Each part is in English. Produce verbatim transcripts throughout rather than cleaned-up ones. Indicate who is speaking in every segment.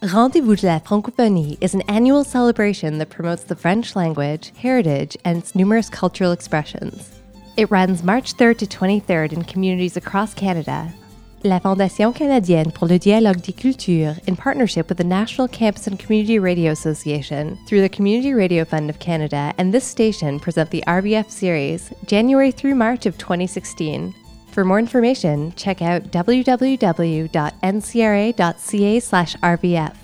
Speaker 1: Rendez-vous de la Francophonie is an annual celebration that promotes the French language, heritage, and its numerous cultural expressions. It runs March third to twenty-third in communities across Canada. La Fondation canadienne pour le dialogue des cultures, in partnership with the National Campus and Community Radio Association, through the Community Radio Fund of Canada and this station, present the R B F series, January through March of twenty sixteen. For more information, check out w w w dot n c r a dot c a slash r b f.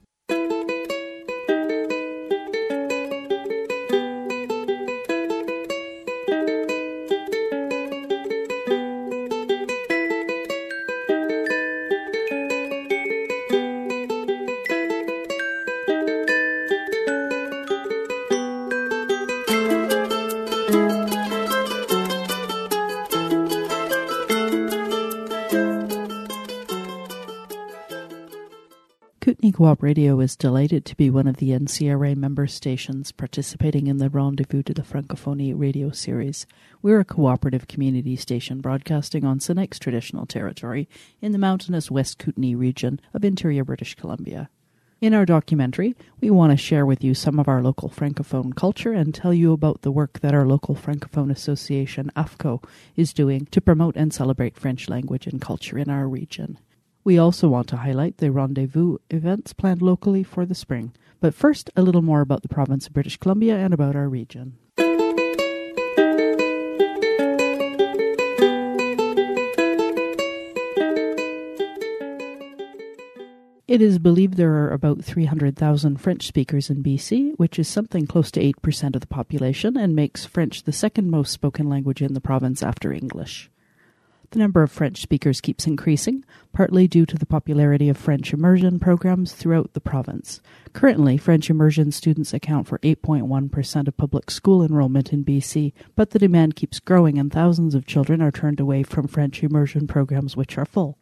Speaker 2: Kootenay Co-op Radio is delighted to be one of the N C R A member stations participating in the Rendezvous de la Francophonie radio series. We're a cooperative community station broadcasting on Sinex traditional territory in the mountainous West Kootenay region of interior British Columbia. In our documentary, we want to share with you some of our local Francophone culture and tell you about the work that our local Francophone association, A F C O, is doing to promote and celebrate French language and culture in our region. We also want to highlight the Rendezvous events planned locally for the spring. But first, a little more about the province of British Columbia and about our region. It is believed there are about three hundred thousand French speakers in B C, which is something close to eight percent of the population and makes French the second most spoken language in the province after English. The number of French speakers keeps increasing, partly due to the popularity of French immersion programs throughout the province. Currently, French immersion students account for eight point one percent of public school enrollment in B C, but the demand keeps growing and thousands of children are turned away from French immersion programs which are full.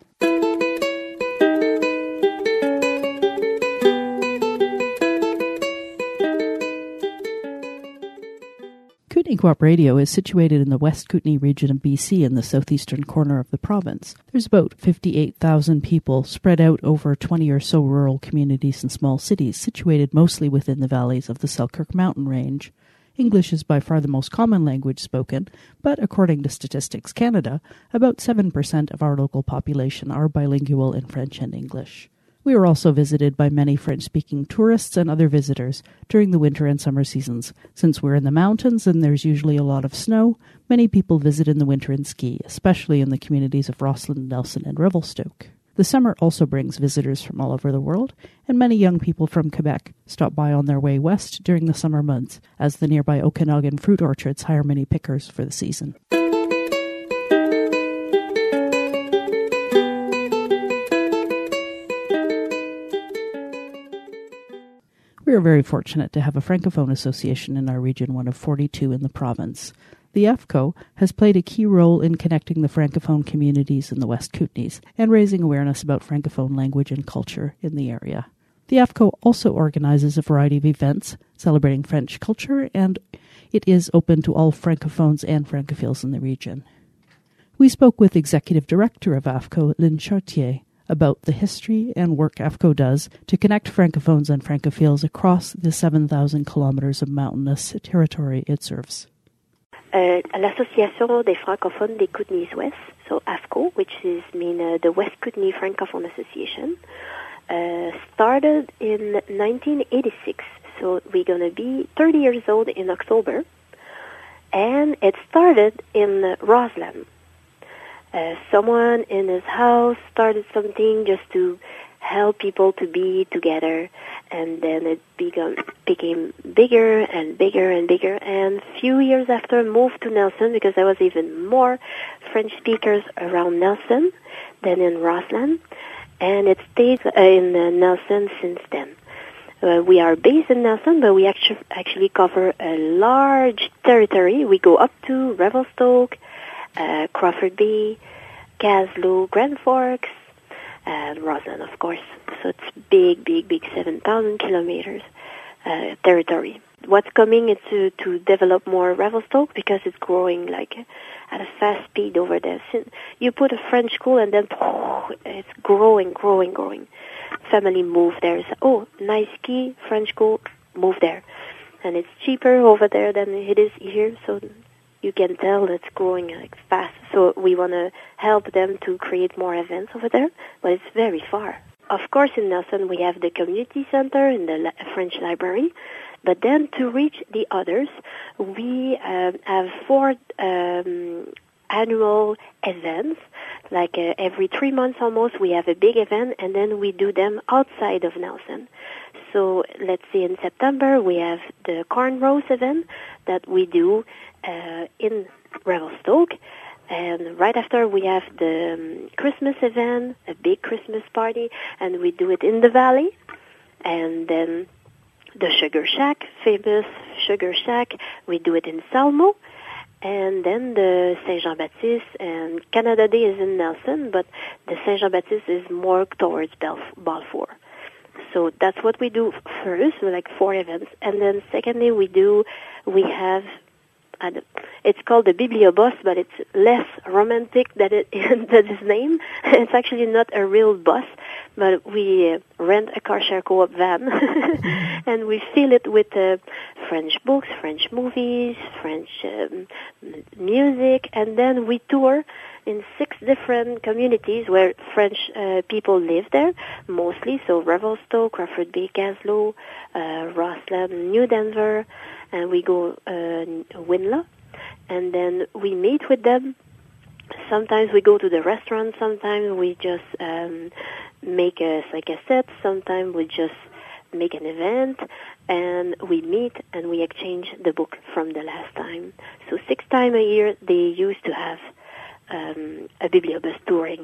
Speaker 2: Kootenay Co-op Radio is situated in the West Kootenay region of B C in the southeastern corner of the province. There's about fifty-eight thousand people spread out over twenty or so rural communities and small cities, situated mostly within the valleys of the Selkirk mountain range. English is by far the most common language spoken, but according to Statistics Canada, about seven percent of our local population are bilingual in French and English. We are also visited by many French-speaking tourists and other visitors during the winter and summer seasons. Since we're in the mountains and there's usually a lot of snow, many people visit in the winter and ski, especially in the communities of Rossland, Nelson, and Revelstoke. The summer also brings visitors from all over the world, and many young people from Quebec stop by on their way west during the summer months, as the nearby Okanagan fruit orchards hire many pickers for the season. We are very fortunate to have a Francophone association in our region, one of forty-two in the province. The A F C O has played a key role in connecting the Francophone communities in the West Kootenays and raising awareness about Francophone language and culture in the area. The A F C O also organizes a variety of events celebrating French culture, and it is open to all Francophones and Francophiles in the region. We spoke with Executive Director of A F C O, Lynn Chartier, about the history and work A F C O does to connect Francophones and Francophiles across the seven thousand kilometers of mountainous territory it serves.
Speaker 3: Uh, L'Association des Francophones des Kootenays Ouest, so A F C O, which is mean uh, the West Kootenay Francophone Association, uh, started in nineteen eighty-six. So we're going to be thirty years old in October. And it started in uh, Rossland. Uh, someone in his house started something just to help people to be together, and then it began, became bigger and bigger and bigger, and a few years after moved to Nelson because there was even more French speakers around Nelson than in Rossland, and it stayed uh, in uh, Nelson since then. Uh, we are based in Nelson, but we actually, actually cover a large territory. We go up to Revelstoke, Uh, Crawford Bay, Caslow, Grand Forks, and Rossland, of course. So it's big, big, big seven thousand kilometers uh, territory. What's coming is to, to develop more Revelstoke because it's growing like at a fast speed over there. You put a French school and then it's growing, growing, growing. family move there. So, oh, nice ski, French school, move there. And it's cheaper over there than it is here, so you can tell it's growing like fast. So we want to help them to create more events over there, but it's very far. Of course, in Nelson, we have the community center and the La- French library. But then to reach the others, we um, have four um, annual events. Like uh, every three months almost, we have a big event, and then we do them outside of Nelson. So let's say in September, we have the Cornrows event that we do uh, in Revelstoke. And right after, we have the um, Christmas event, a big Christmas party, and we do it in the valley. And then the Sugar Shack, famous Sugar Shack, we do it in Salmo. And then the Saint-Jean-Baptiste, and Canada Day is in Nelson, but the Saint-Jean-Baptiste is more towards Belf- Balfour. So that's what we do first, like four events. And then secondly, we do, we have, uh, it's called the Bibliobus, but it's less romantic than, it, than its name. It's actually not a real bus, but we uh, rent a car share co-op van, and we fill it with uh, French books, French movies, French um, music, and then we tour in six different communities where French uh, people live there, mostly, so Revelstoke, Crawford Bay, Gaslow, uh, Rossland, New Denver, and we go uh, Winla, and then we meet with them. Sometimes we go to the restaurant, sometimes we just um, make a, like I said, sometimes we just make an event, and we meet and we exchange the book from the last time. So six times a year they used to have um, a Bibliobus touring.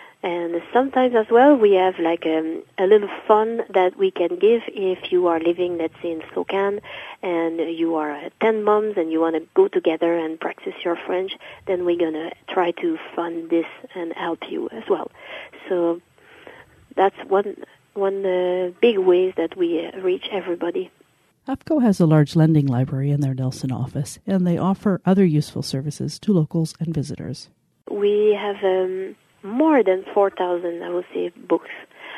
Speaker 3: And sometimes as well we have like um, a little fun that we can give if you are living, let's say, in Spokane, and you are uh, ten moms and you want to go together and practice your French, then we're going to try to fund this and help you as well. So that's one one uh, big ways that we uh, reach everybody.
Speaker 2: AFCO has a large lending library in their Nelson office, and they offer other useful services to locals and visitors.
Speaker 3: We have um, more than four thousand, I would say, books,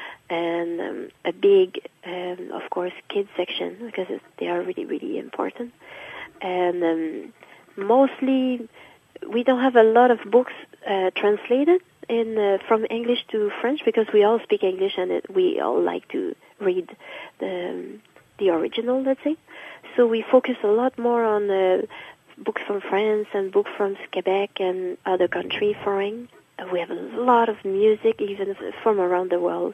Speaker 3: and um, a big, um, of course, kids section, because they are really, really important. And um, mostly, we don't have a lot of books uh, translated in uh, from English to French, because we all speak English and it, we all like to read the um, the original, let's say. So we focus a lot more on uh, books from France and books from Quebec and other countries foreign. We have a lot of music, even from around the world.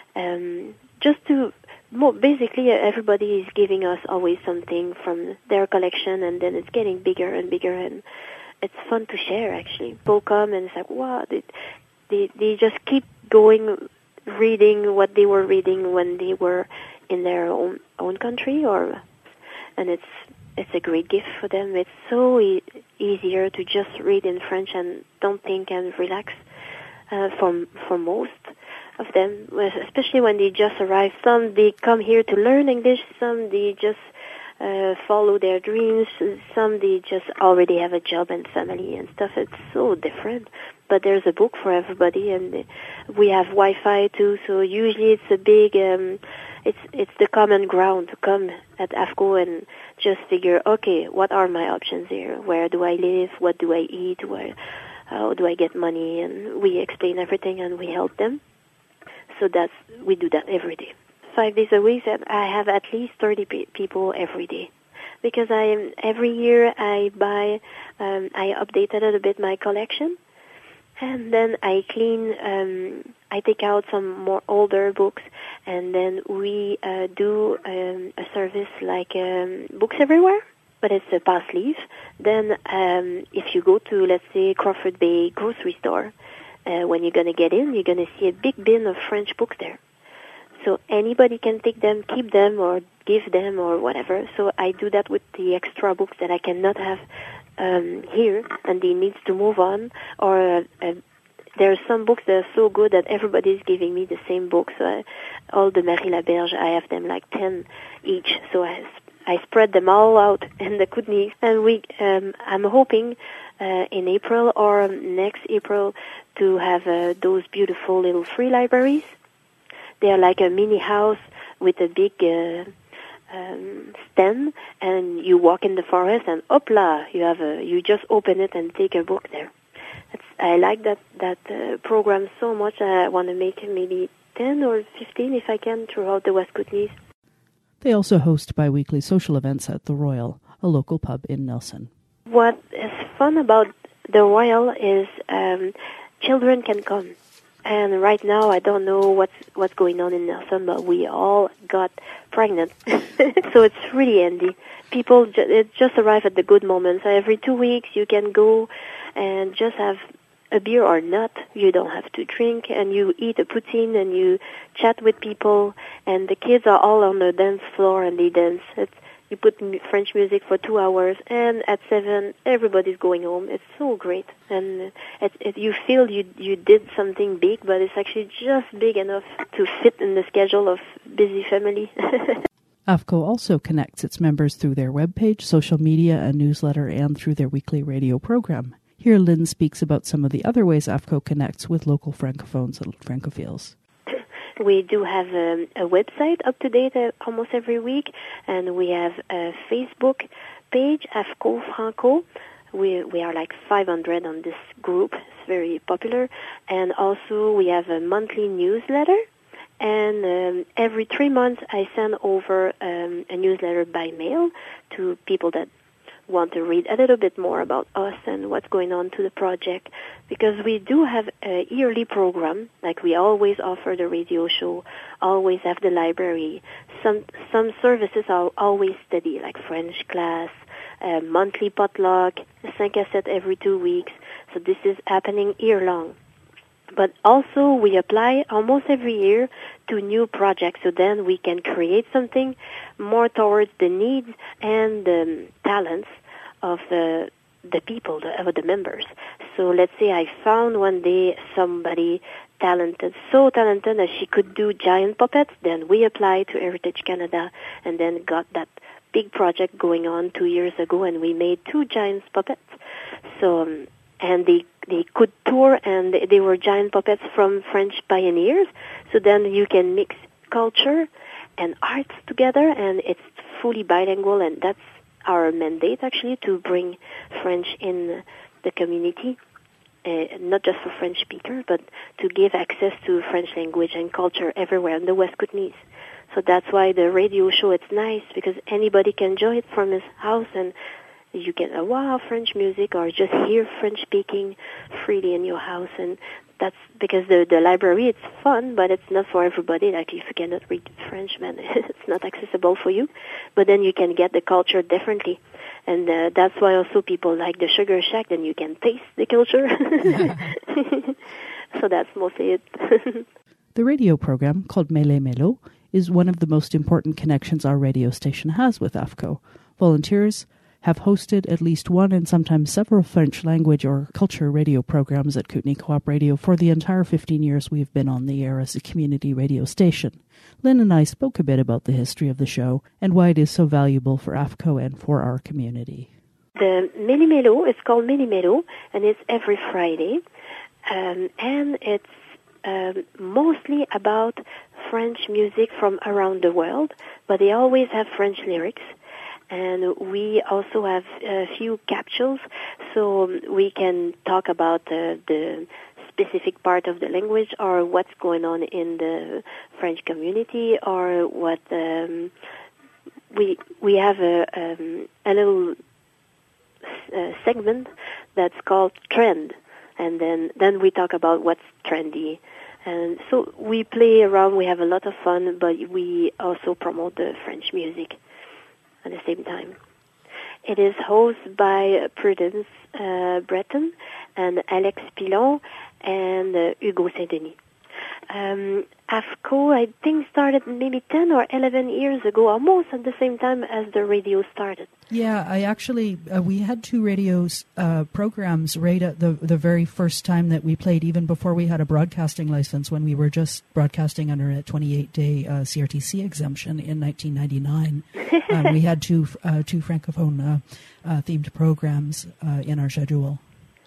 Speaker 3: Um, just to, more basically, everybody is giving us always something from their collection, and then it's getting bigger and bigger, and it's fun to share, actually. People come and it's like, wow, they, they, they just keep going, reading what they were reading when they were in their own own country, or and it's it's a great gift for them. It's so e- easier to just read in French and don't think and relax. Uh, for for most of them, especially when they just arrive. Some they come here to learn English. Some they just uh, follow their dreams. Some they just already have a job and family and stuff. It's so different. But there's a book for everybody, and we have Wi-Fi too. So usually it's a big. Um, It's it's the common ground to come at AFCO and just figure, okay, what are my options here? Where do I live? What do I eat? Where, how do I get money? And we explain everything and we help them. So that's we do that every day, five days a week. And I have at least thirty pe- people every day, because I every year I buy, um, I update a little bit my collection, and then I clean. Um, I take out some more older books, and then we uh, do um, a service like um, Books Everywhere, but it's a pass leave. Then um, if you go to, let's say, Crawford Bay grocery store, uh, when you're going to get in, you're going to see a big bin of French books there. So anybody can take them, keep them, or give them, or whatever. So I do that with the extra books that I cannot have um, here, and they need to move on, or uh, uh, there are some books that are so good that everybody is giving me the same books. So I, all the Marie Laberge, I have them like ten each. So I, I spread them all out in the Kootenays. And we, um, I'm hoping uh, in April or next April to have uh, those beautiful little free libraries. They are like a mini house with a big uh, um, stand, and you walk in the forest, and hopla, you have a, you just open it and take a book there. It's, I like that that uh, program so much. I want to make maybe ten or fifteen, if I can, throughout the West Kootenays.
Speaker 2: They also host bi-weekly social events at the Royal, a local pub in Nelson.
Speaker 3: What is fun about the Royal is um, children can come. And right now, I don't know what's what's going on in Nelson, but we all got pregnant. So it's really handy. People ju- it just arrive at the good moments. Every two weeks, you can go and just have a beer or not. You don't have to drink, and you eat a poutine, and you chat with people, and the kids are all on the dance floor, and they dance. It's, you put m- French music for two hours, and at seven, everybody's going home. It's so great, and it, it, you feel you you did something big, but it's actually just big enough to fit in the schedule of busy family.
Speaker 2: AFCO also connects its members through their webpage, social media, a newsletter, and through their weekly radio program. Here, Lynn speaks about some of the other ways AFCO connects with local francophones and francophiles.
Speaker 3: We do have um, a website up to date uh, almost every week, and we have a Facebook page, AFCO Franco. We we are like five hundred on this group. It's very popular. And also we have a monthly newsletter, and um, every three months I send over um, a newsletter by mail to people that want to read a little bit more about us and what's going on to the project, because we do have a yearly program. Like, we always offer the radio show, always have the library. Some some services are always steady, like French class, a monthly potluck, a cinq à sept every two weeks. So this is happening year-long. But also we apply almost every year to new projects, so then we can create something more towards the needs and the um, talents of the the people, the, of the members. So let's say I found one day somebody talented, so talented that she could do giant puppets, then we applied to Heritage Canada and then got that big project going on two years ago, and we made two giant puppets. So, um, and they they could tour, and they were giant puppets from French pioneers. So then you can mix culture and arts together, and it's fully bilingual, and that's our mandate, actually, to bring French in the community, uh, not just for French speakers, but to give access to French language and culture everywhere in the West Kootenays. So that's why the radio show, it's nice, because anybody can enjoy it from his house, and you get a wow, French music, or just hear French speaking freely in your house. And that's because the the library, it's fun, but it's not for everybody. Like, if you cannot read French, man, it's not accessible for you. But then you can get the culture differently. And uh, that's why also people like the Sugar Shack, then you can taste the culture. So that's mostly it.
Speaker 2: The radio program, called Mêlée Mélo, is one of the most important connections our radio station has with AFCO. Volunteers have hosted at least one and sometimes several French language or culture radio programs at Kootenay Co-op Radio for the entire fifteen years we've been on the air as a community radio station. Lynn and I spoke a bit about the history of the show and why it is so valuable for AFCO and for our community.
Speaker 3: The Mêlée Mélo, it's called Mêlée Mélo, and it's every Friday, um, and it's um, mostly about French music from around the world, but they always have French lyrics. And we also have a few capsules, so we can talk about uh, the specific part of the language, or what's going on in the French community, or what um, we we have a um, a little uh, segment that's called Trend, and then then we talk about what's trendy. And so we play around, we have a lot of fun, but we also promote the French music at the same time. It is hosted by Prudence uh, Breton and Alex Pilon and uh, Hugo Saint-Denis. Um, AFCO, I think, started maybe ten or eleven years ago, almost at the same time as the radio started.
Speaker 4: Yeah, I actually, uh, we had two radio uh, programs right at the, the very first time that we played, even before we had a broadcasting license, when we were just broadcasting under a twenty-eight day uh, C R T C exemption in nineteen ninety-nine. um, we had two uh, two Francophone uh, uh, themed programs uh, in our schedule.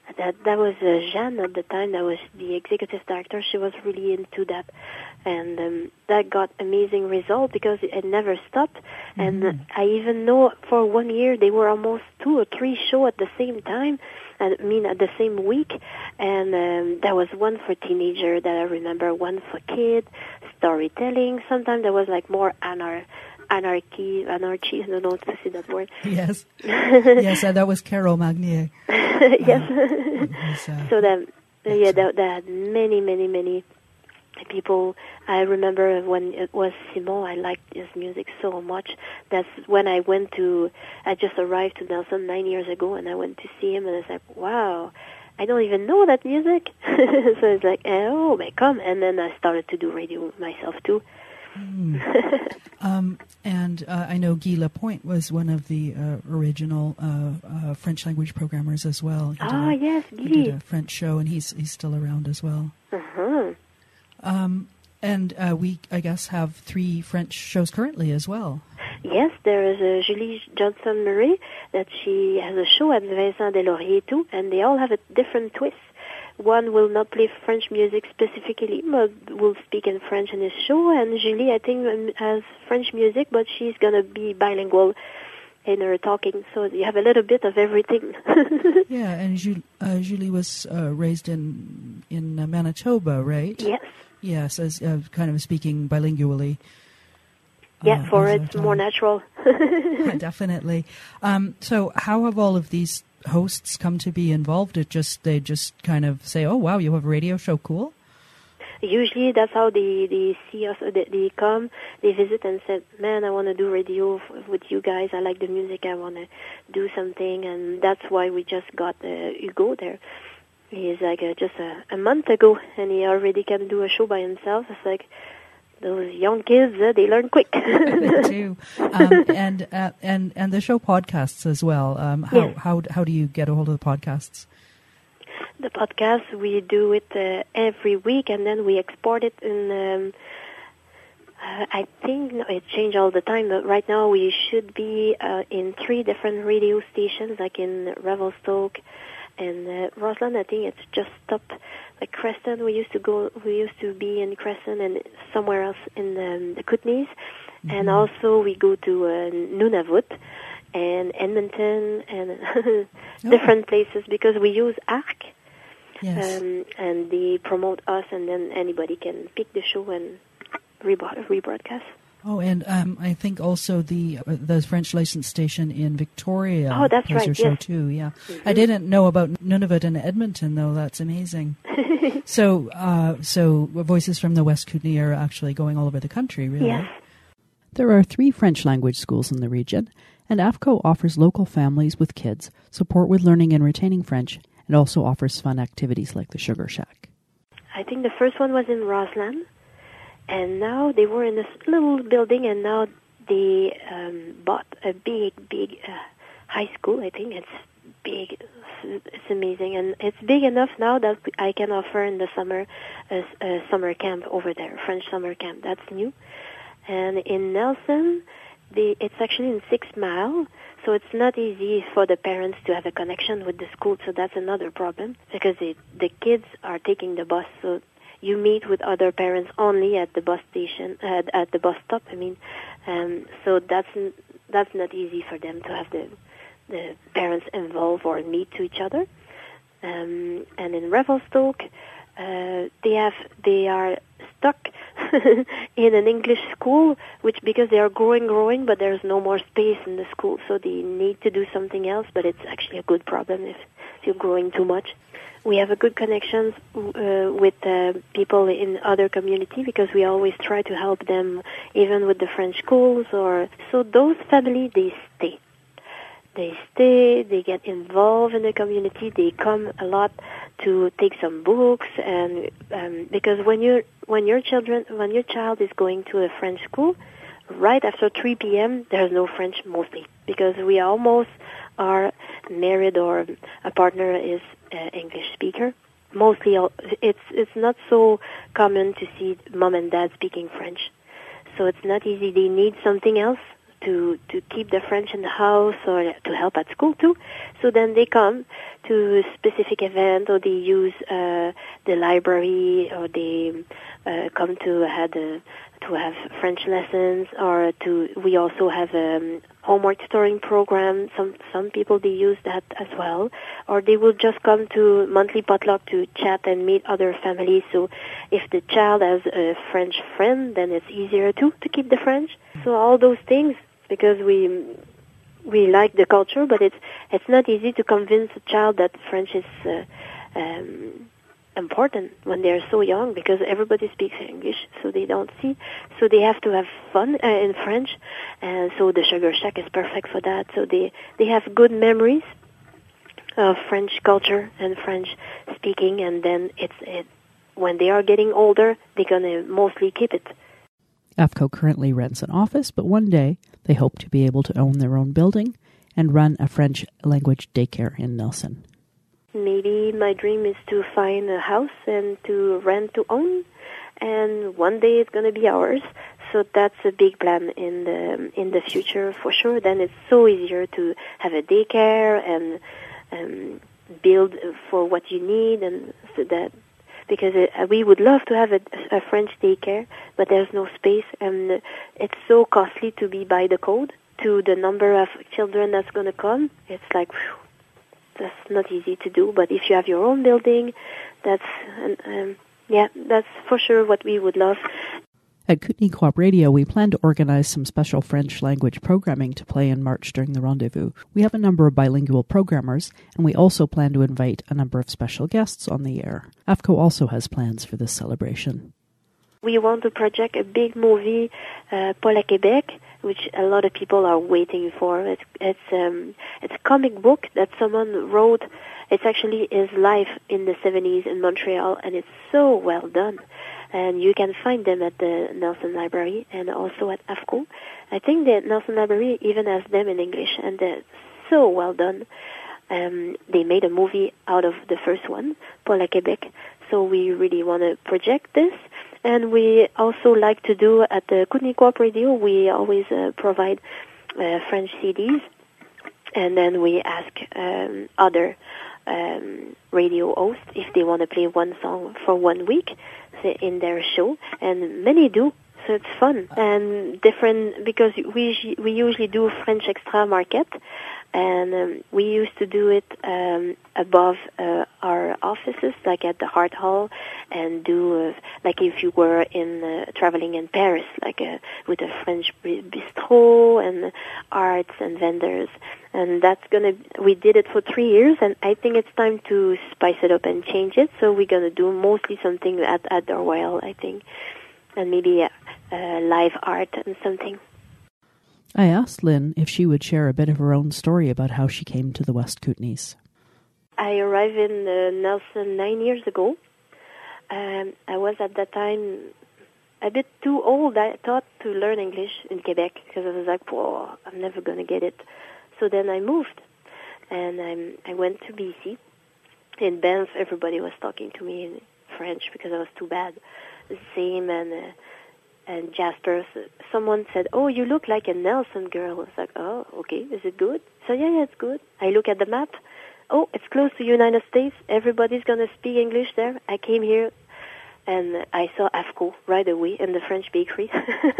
Speaker 3: that that was uh, Jeanne at the time. That was the executive director. She was really into that, and um, that got amazing result because it never stopped. Mm-hmm. And I even know for one year they were almost two or three shows at the same time. I mean, at the same week, and um, there was one for teenager that I remember, one for kid, storytelling. Sometimes there was like more anar- anarchy, anarchy, I don't know how to say that word.
Speaker 4: Yes. Yes, uh, that was Carol Magnier.
Speaker 3: Yes.
Speaker 4: Uh, was, uh,
Speaker 3: so that, uh, yeah, that, that had many, many, many people. I remember when it was Simon, I liked his music so much. That's when I went to, I just arrived to Nelson nine years ago, and I went to see him, and I was like, wow, I don't even know that music. So it's like, oh, but come. And then I started to do radio myself, too.
Speaker 4: Mm. um, and uh, I know Guy Lapointe was one of the uh, original uh, uh, French language programmers as well.
Speaker 3: Ah, yes, Guy.
Speaker 4: He did a French show, and he's he's still around as well.
Speaker 3: Uh-huh.
Speaker 4: Um, and uh, we, I guess, have three French shows currently as well.
Speaker 3: Yes, there is uh, Julie Johnson-Murray, that she has a show at Vincent Delaurier too, and they all have a different twist. One will not play French music specifically, but will speak in French in his show, and Julie, I think, um, has French music, but she's going to be bilingual in her talking, so you have a little bit of everything.
Speaker 4: Yeah, and Julie, uh, Julie was uh, raised in in uh, Manitoba, right?
Speaker 3: Yes.
Speaker 4: Yes, as uh, kind of speaking bilingually.
Speaker 3: Yeah,
Speaker 4: uh,
Speaker 3: for
Speaker 4: as
Speaker 3: it's
Speaker 4: a
Speaker 3: more
Speaker 4: child.
Speaker 3: natural.
Speaker 4: Definitely. Um, so, how have all of these hosts come to be involved? It just they just kind of say, "Oh, wow, you have a radio show, cool."
Speaker 3: Usually, that's how they they see us. They, they come, they visit, and said, "Man, I want to do radio f- with you guys. I like the music. I want to do something." And that's why we just got uh, Hugo there. He's like uh, just a, a month ago, and he already can do a show by himself. It's like those young kids; uh, they learn quick.
Speaker 4: They do, um, and uh, and and the show podcasts as well. Um, how
Speaker 3: Yes.
Speaker 4: how how do you get a hold of the podcasts?
Speaker 3: The podcast, we do it uh, every week, and then we export it in. Um, uh, I think no, it changes all the time, but right now we should be uh, in three different radio stations, like in Revelstoke and uh, Roseland. I think it's just stopped. Like Creston, we used to go. We used to be in Creston and somewhere else in um, the Kootenays, mm-hmm. and also we go to uh, Nunavut and Edmonton and
Speaker 4: oh.
Speaker 3: different places because we use A R C.
Speaker 4: Yes.
Speaker 3: Um, and they promote us, and then anybody can pick the show and rebro- rebroadcast.
Speaker 4: Oh, and um, I think also the uh, the French licensed station in Victoria
Speaker 3: Oh, that's
Speaker 4: plays
Speaker 3: right,
Speaker 4: your show
Speaker 3: yes.
Speaker 4: too. Yeah,
Speaker 3: Mm-hmm.
Speaker 4: I didn't know about Nunavut and Edmonton though. That's amazing. so, uh, so Voices from the West Kootenay are actually going all over the country, really.
Speaker 3: Yes.
Speaker 2: There are three French language schools in the region, and A F C O offers local families with kids support with learning and retaining French, and also offers fun activities like the Sugar Shack.
Speaker 3: I think the first one was in Roseland, and now they were in this little building, and now they um, bought a big, big uh, high school. I think it's big. It's amazing, and it's big enough now that I can offer in the summer a, a summer camp over there, French summer camp. That's new. And in Nelson, the, it's actually in Six Mile, so it's not easy for the parents to have a connection with the school, so that's another problem, because it, the kids are taking the bus, so you meet with other parents only at the bus station, uh, at the bus stop, I mean, um, so that's that's not easy for them to have the, the parents involved or meet to each other. Um, and in Revelstoke, uh, they have, they are stuck in an English school, which because they are growing, growing, but there's no more space in the school, so they need to do something else. But it's actually a good problem if, if you're growing too much. We have a good connections uh, with uh, people in other community because we always try to help them, even with the French schools. Or so those families, they stay. They stay, they get involved in the community, they come a lot to take some books, and um, because when you're when your children when your child is going to a French school, right after three p.m. there's no French mostly because we almost are married or a partner is an English speaker. Mostly, it's it's not so common to see mom and dad speaking French, so it's not easy. They need something else to to keep the French in the house or to help at school too. So then they come to a specific event, or they use uh, the library, or they uh, come to have the, to have French lessons, or to we also have a um, homework tutoring program. Some some people they use that as well, or they will just come to monthly potluck to chat and meet other families. So if the child has a French friend, then it's easier too to keep the French. So all those things, because we we like the culture, but it's it's not easy to convince a child that French is uh, um, important when they're so young, because everybody speaks English, so they don't see. So they have to have fun uh, in French, and so the Sugar Shack is perfect for that. So they they have good memories of French culture and French speaking, and then it's it when they are getting older, they're gonna mostly keep it.
Speaker 2: AFCO currently rents an office, but one day they hope to be able to own their own building and run a French language daycare in Nelson.
Speaker 3: Maybe my dream is to find a house and to rent to own, and one day it's going to be ours. So that's a big plan in the in the future for sure. Then it's so easier to have a daycare and um, build for what you need, and so that. Because it, uh, we would love to have a, a French daycare, but there's no space, and it's so costly to be by the code to the number of children that's going to come. It's like, whew, that's not easy to do. But if you have your own building, that's, um, yeah, that's for sure what we would love.
Speaker 2: At Kootenai Co-op Radio, we plan to organize some special French language programming to play in March during the rendezvous. We have a number of bilingual programmers, and we also plan to invite a number of special guests on the air. AFCO also has plans for this celebration.
Speaker 3: We want to project a big movie, uh, Paul à Québec, which a lot of people are waiting for. It's it's um it's a comic book that someone wrote. It's actually his life in the seventies in Montreal, and it's so well done. And you can find them at the Nelson Library and also at AFCO. I think the Nelson Library even has them in English, and they're so well done. Um, they made a movie out of the first one, Paul à Québec. So we really want to project this. And we also like to do at the Kootenai Co-op Radio, we always uh, provide uh, French C Ds. And then we ask um, other um, radio hosts if they want to play one song for one week in their show, and many do, so it's fun and different, because we we usually do French Extra Market, and um, we used to do it um, above uh, our offices, like at the Hart Hall, and do uh, like if you were in uh, traveling in Paris, like uh, with a French bistro and arts and vendors. And that's gonna. We did it for three years, and I think it's time to spice it up and change it. So we're gonna do mostly something at at the Royal, I think, and maybe uh, uh, live art and something.
Speaker 2: I asked Lynn if she would share a bit of her own story about how she came to the West Kootenays.
Speaker 3: I arrived in uh, Nelson nine years ago. Um, I was at that time a bit too old, I thought, to learn English in Quebec, because I was like, whoa, I'm never gonna get it. So then I moved, and um, I went to B C. In Banff, everybody was talking to me in French because I was too bad. The same, and uh, and Jasper, someone said, oh, you look like a Nelson girl. I was like, oh, okay, is it good? So yeah, yeah, it's good. I look at the map. Oh, it's close to United States. Everybody's going to speak English there. I came here, and I saw AFCO right away in the French bakery.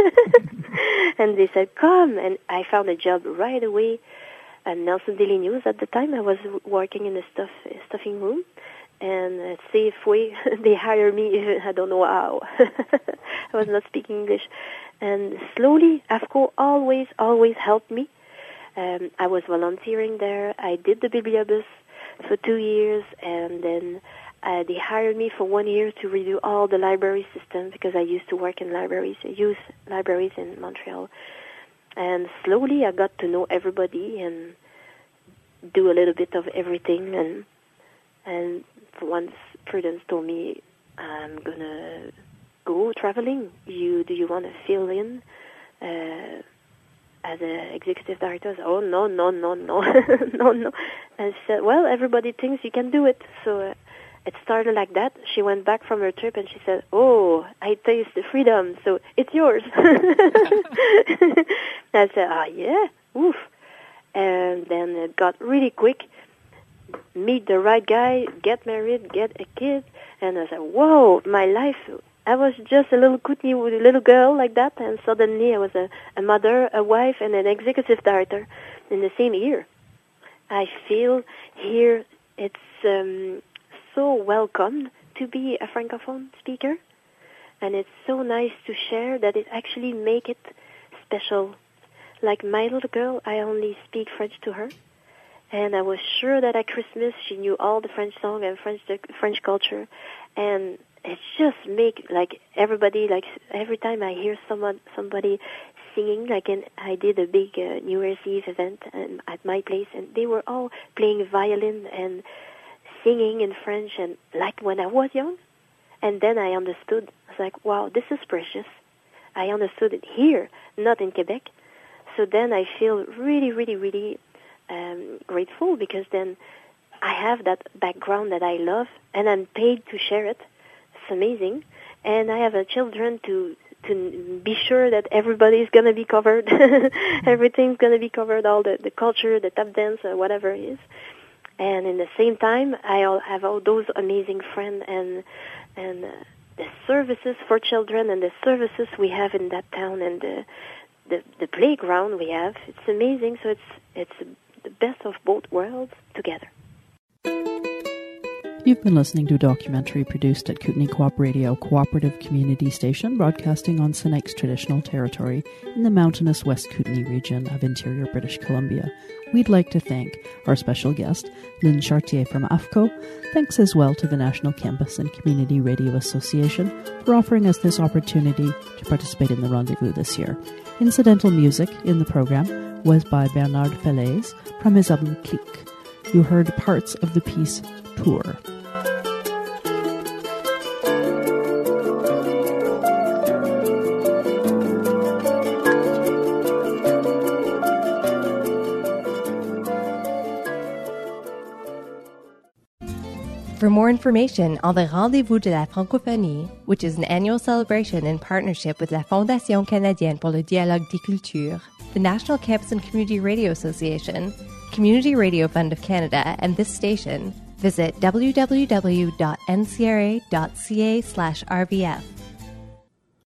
Speaker 3: And they said, come. And I found a job right away at Nelson Daily News at the time. I was working in the stuff stuffing room. And at Safeway, they hired me, I don't know how. I was not speaking English. And slowly, AFCO always, always helped me. Um, I was volunteering there. I did the Bibliobus for two years, and then uh, they hired me for one year to redo all the library system, because I used to work in libraries, youth libraries in Montreal. And slowly, I got to know everybody and do a little bit of everything. And and once Prudence told me, I'm going to go traveling. You Do you want to fill in uh, as an executive director? I said, oh, no, no, no, no, no, no. And she said, well, everybody thinks you can do it. So uh, it started like that. She went back from her trip and she said, "Oh, I taste the freedom, so it's yours." I said, "Ah, yeah, oof." And then it got really quick. Meet the right guy, get married, get a kid, and I said, "Whoa, my life." I was just a little Kootenay little girl like that, and suddenly I was a, a mother, a wife, and an executive director in the same year. I feel here it's um, so welcome to be a Francophone speaker, and it's so nice to share that it actually make it special. Like my little girl, I only speak French to her, and I was sure that at Christmas she knew all the French song and French the French culture, and it just make like everybody like every time I hear someone somebody singing, like in, I did a big uh, New Year's Eve event um, at my place, and they were all playing violin and singing in French, and like when I was young. And then I understood. I was like, wow, this is precious. I understood it here, not in Quebec. So then I feel really, really, really um, grateful, because then I have that background that I love, and I'm paid to share it. It's amazing. And I have a children to to be sure that everybody's going to be covered. Everything's going to be covered, all the, the culture, the tap dance, or whatever it is. And in the same time, I all have all those amazing friends and and uh, the services for children and the services we have in that town, and the the, the playground we have. It's amazing. So it's it's the best of both worlds together.
Speaker 2: You've been listening to a documentary produced at Kootenay Co-op Radio Cooperative Community Station, broadcasting on Sinex traditional territory in the mountainous West Kootenay region of interior British Columbia. We'd like to thank our special guest, Lynn Chartier from A F C O. Thanks as well to the National Campus and Community Radio Association for offering us this opportunity to participate in the rendezvous this year. Incidental music in the program was by Bernard Falaise from his album Clique. You heard parts of the piece Tour.
Speaker 1: For more information on the Rendez-vous de la Francophonie, which is an annual celebration in partnership with la Fondation Canadienne pour le Dialogue des Cultures, the National Campus and Community Radio Association, Community Radio Fund of Canada, and this station, visit w w w dot n c r a dot c a slash r v f.